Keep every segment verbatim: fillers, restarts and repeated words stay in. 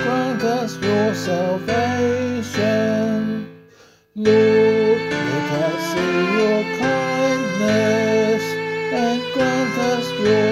grant us your salvation. Lord, let us see your kindness and grant us your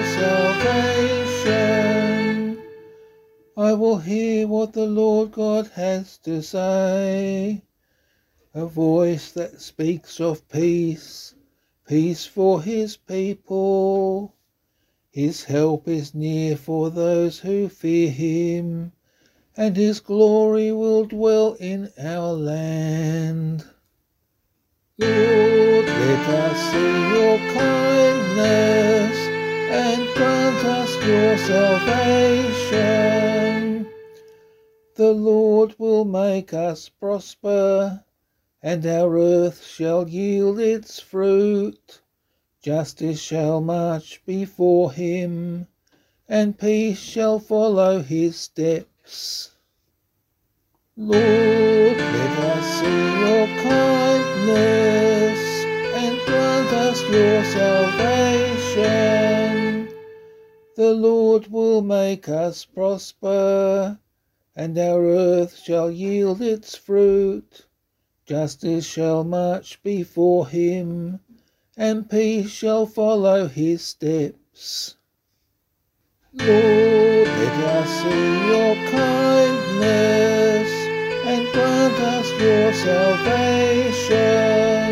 salvation. I will hear what the Lord God has to say, a voice that speaks of peace, peace for his people. His help is near for those who fear him, and his glory will dwell in our land. Lord, let us see your kindness and grant us your salvation. The Lord will make us prosper, and our earth shall yield its fruit. Justice shall march before him, and peace shall follow his steps. Lord, let us see your kindness and grant us your salvation. The Lord will make us prosper, and our earth shall yield its fruit. Justice shall march before him, and peace shall follow his steps. Lord, let us see your kindness and grant us your salvation.